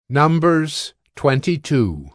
Numbers 22.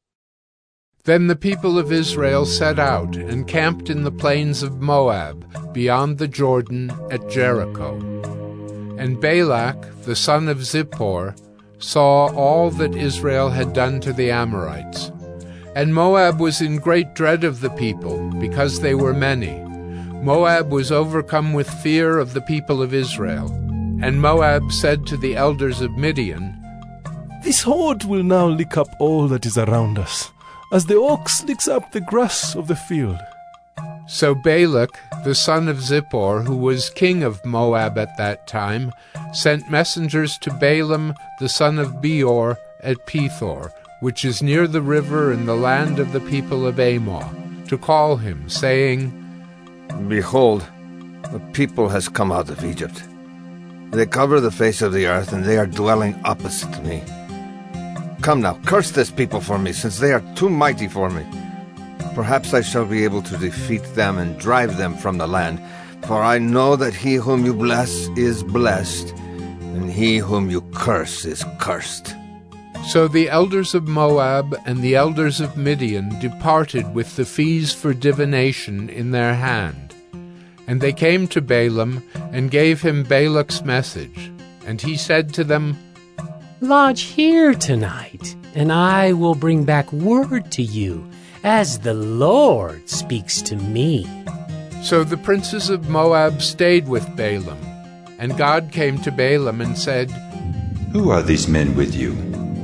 Then the people of Israel set out and camped in the plains of Moab, beyond the Jordan at Jericho. And Balak, the son of Zippor, saw all that Israel had done to the Amorites. And Moab was in great dread of the people, because they were many. Moab was overcome with fear of the people of Israel. And Moab said to the elders of Midian, "This horde will now lick up all that is around us, as the ox licks up the grass of the field." So Balak, the son of Zippor, who was king of Moab at that time, sent messengers to Balaam, the son of Beor, at Pethor, which is near the river in the land of the people of Ammon, to call him, saying, "Behold, the people has come out of Egypt. They cover the face of the earth, and they are dwelling opposite to me. Come now, curse this people for me, since they are too mighty for me. Perhaps I shall be able to defeat them and drive them from the land. For I know that he whom you bless is blessed, and he whom you curse is cursed." So the elders of Moab and the elders of Midian departed with the fees for divination in their hand. And they came to Balaam and gave him Balak's message. And he said to them, "Lodge here tonight, and I will bring back word to you, as the Lord speaks to me." So the princes of Moab stayed with Balaam. And God came to Balaam and said, "Who are these men with you?"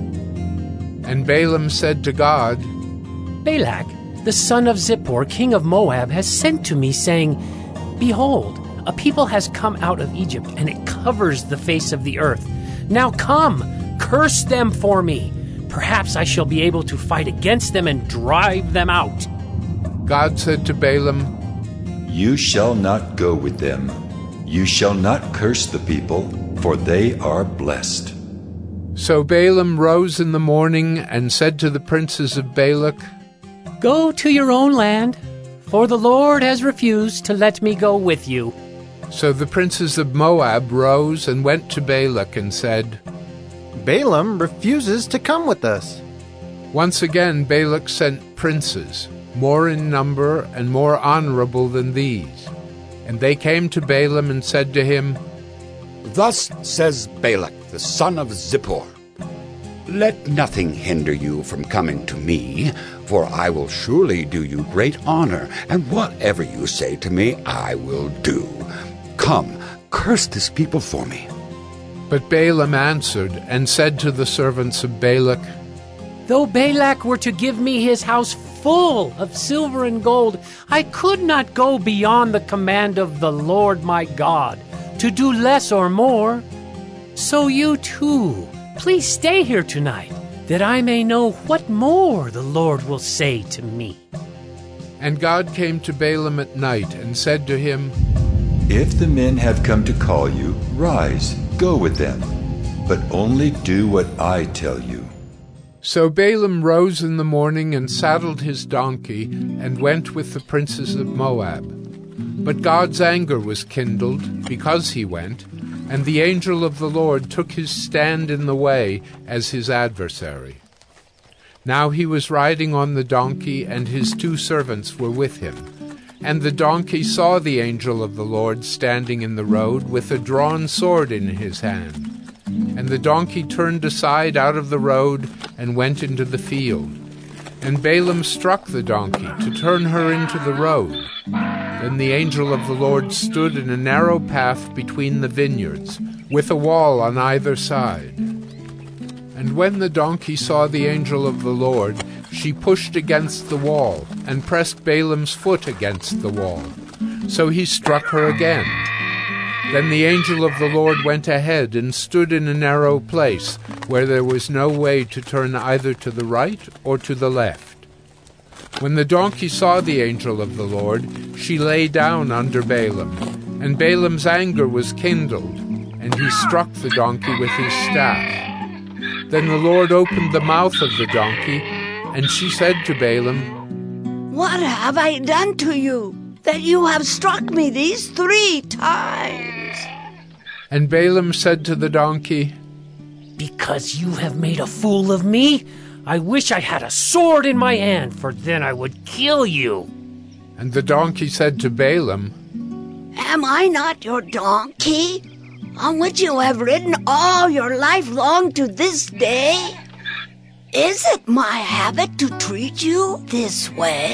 And Balaam said to God, "Balak, the son of Zippor, king of Moab, has sent to me, saying, 'Behold, a people has come out of Egypt, and it covers the face of the earth. Now come, curse them for me. Perhaps I shall be able to fight against them and drive them out.'" God said to Balaam, "You shall not go with them. You shall not curse the people, for they are blessed." So Balaam rose in the morning and said to the princes of Balak, "Go to your own land, for the Lord has refused to let me go with you." So the princes of Moab rose and went to Balak and said, "Balaam refuses to come with us." Once again Balak sent princes, more in number and more honorable than these. And they came to Balaam and said to him, "Thus says Balak, the son of Zippor, let nothing hinder you from coming to me, for I will surely do you great honor, and whatever you say to me I will do. Come, curse this people for me." But Balaam answered and said to the servants of Balak, "Though Balak were to give me his house full of silver and gold, I could not go beyond the command of the Lord my God, to do less or more. So you too, please stay here tonight, that I may know what more the Lord will say to me." And God came to Balaam at night and said to him, "If the men have come to call you, rise, go with them, but only do what I tell you." So Balaam rose in the morning and saddled his donkey and went with the princes of Moab. But God's anger was kindled because he went, and the angel of the Lord took his stand in the way as his adversary. Now he was riding on the donkey, and his two servants were with him. And the donkey saw the angel of the Lord standing in the road with a drawn sword in his hand. And the donkey turned aside out of the road and went into the field. And Balaam struck the donkey to turn her into the road. Then the angel of the Lord stood in a narrow path between the vineyards, with a wall on either side. And when the donkey saw the angel of the Lord, she pushed against the wall, and pressed Balaam's foot against the wall. So he struck her again. Then the angel of the Lord went ahead and stood in a narrow place, where there was no way to turn either to the right or to the left. When the donkey saw the angel of the Lord, she lay down under Balaam, and Balaam's anger was kindled, and he struck the donkey with his staff. Then the Lord opened the mouth of the donkey, and she said to Balaam, "What have I done to you, that you have struck me these 3 times?" And Balaam said to the donkey, Because you have made a fool of me, I wish I had a sword in my hand, for then I would kill you. And the donkey said to Balaam, Am I not your donkey, on which you have ridden all your life long to this day? Is it my habit to treat you this way?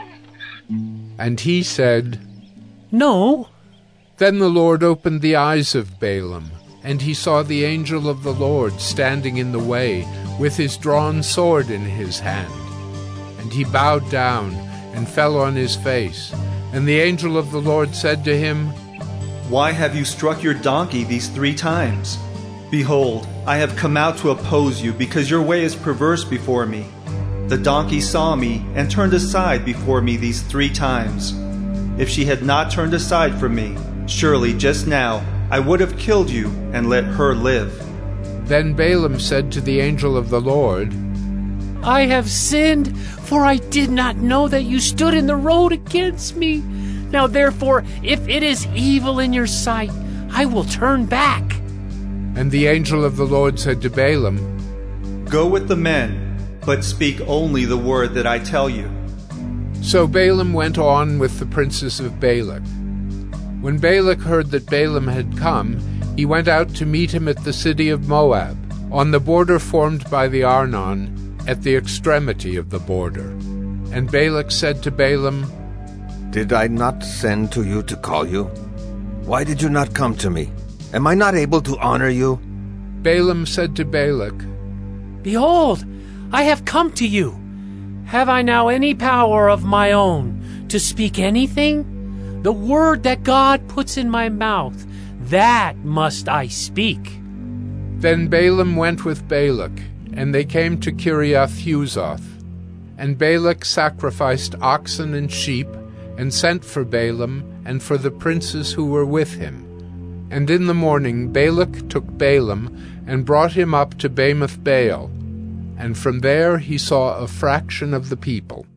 And he said, No. Then the Lord opened the eyes of Balaam, and he saw the angel of the Lord standing in the way, with his drawn sword in his hand. And he bowed down and fell on his face. And the angel of the Lord said to him, Why have you struck your donkey these 3 times? Behold, I have come out to oppose you, because your way is perverse before me. The donkey saw me and turned aside before me these 3 times. If she had not turned aside from me, surely just now I would have killed you and let her live. Then Balaam said to the angel of the Lord, I have sinned, for I did not know that you stood in the road against me. Now therefore, if it is evil in your sight, I will turn back. And the angel of the Lord said to Balaam, Go with the men, but speak only the word that I tell you. So Balaam went on with the princes of Balak. When Balak heard that Balaam had come, he went out to meet him at the city of Moab, on the border formed by the Arnon, at the extremity of the border. And Balak said to Balaam, Did I not send to you to call you? Why did you not come to me? Am I not able to honor you? Balaam said to Balak, Behold, I have come to you. Have I now any power of my own to speak anything? The word that God puts in my mouth, that must I speak. Then Balaam went with Balak, and they came to Kiriath-Huzoth. And Balak sacrificed oxen and sheep, and sent for Balaam and for the princes who were with him. And in the morning Balak took Balaam, and brought him up to Bamoth Baal, and from there he saw a fraction of the people.